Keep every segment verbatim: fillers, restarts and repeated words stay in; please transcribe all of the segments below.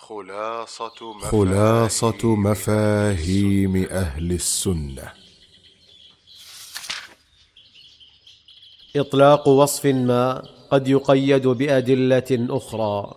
خلاصة مفاهيم, خلاصة مفاهيم أهل السنة. إطلاق وصف ما قد يقيد بأدلة أخرى.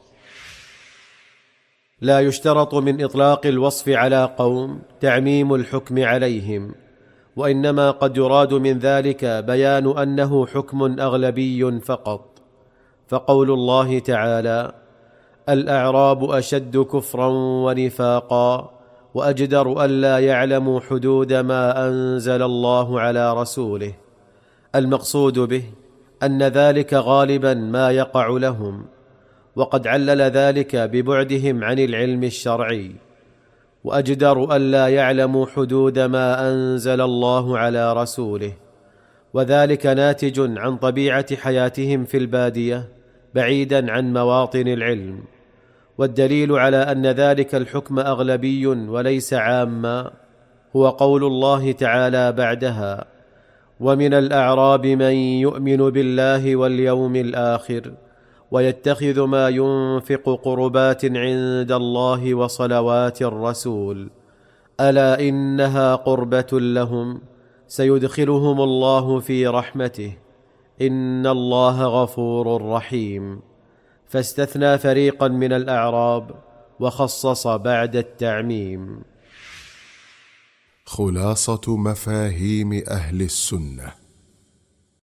لا يشترط من إطلاق الوصف على قوم تعميم الحكم عليهم، وإنما قد يراد من ذلك بيان أنه حكم أغلبي فقط. فقول الله تعالى: الأعراب أشد كفرا ونفاقا وأجدر ألا يعلموا حدود ما أنزل الله على رسوله، المقصود به أن ذلك غالبا ما يقع لهم، وقد علل ذلك ببعدهم عن العلم الشرعي. وأجدر ألا يعلموا حدود ما أنزل الله على رسوله، وذلك ناتج عن طبيعة حياتهم في البادية بعيدا عن مواطن العلم. والدليل على أن ذلك الحكم أغلبي وليس عاما هو قول الله تعالى بعدها: ومن الأعراب من يؤمن بالله واليوم الآخر ويتخذ ما ينفق قربات عند الله وصلوات الرسول ألا إنها قربة لهم سيدخلهم الله في رحمته إن الله غفور رحيم. فاستثنى فريقا من الأعراب وخصص بعد التعميم. خلاصة مفاهيم أهل السنة.